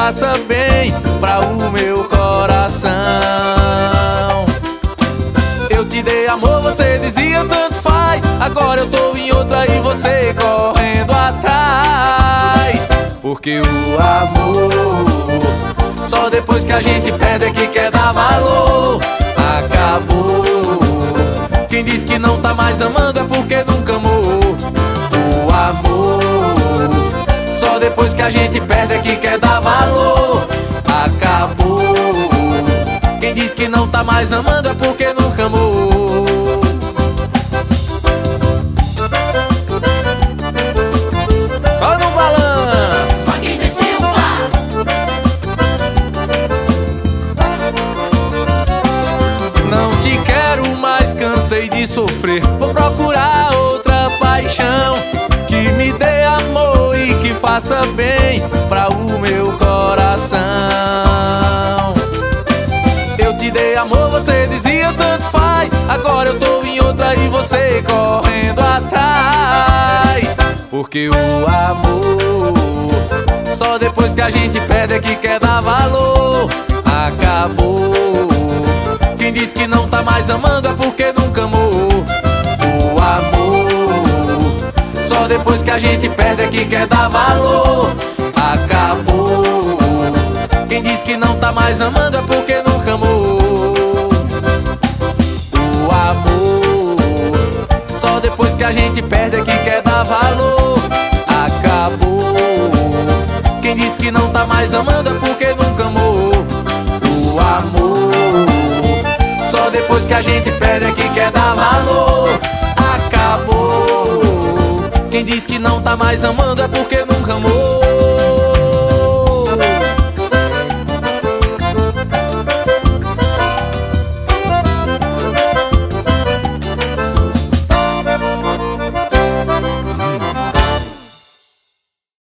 faça bem pra o meu coração. Eu te dei amor, você dizia tanto faz. Agora eu tô em outra e você correndo atrás. Porque o amor, só depois que a gente perde é que quer dar valor. Acabou. Quem diz que não tá mais amando é porque nunca amou. O amor, só depois que a gente perde é que quer dar valor. Acabou. Quem diz que não tá mais amando é porque nunca amou. Só no balanço. Wagner Silva. Não te quero mais, cansei de sofrer. Vou procurar outra paixão que me dê amor e que faça bem pra o meu coração. Eu te dei amor, você dizia tanto faz. Agora eu tô em outra e você correndo atrás. Porque o amor, só depois que a gente perde é que quer dar valor. Acabou. Quem diz que não tá mais amando é porque nunca amou. O amor, só depois que a gente perde é que quer dar valor. Acabou. Quem diz que não tá mais amando é porque nunca amou. O amor, só depois que a gente perde é que quer dar valor. Acabou. Quem diz que não tá mais amando é porque nunca amou. O amor, só depois que a gente perde é que quer dar valor. Acabou. Quem diz que não tá mais amando é porque nunca amou.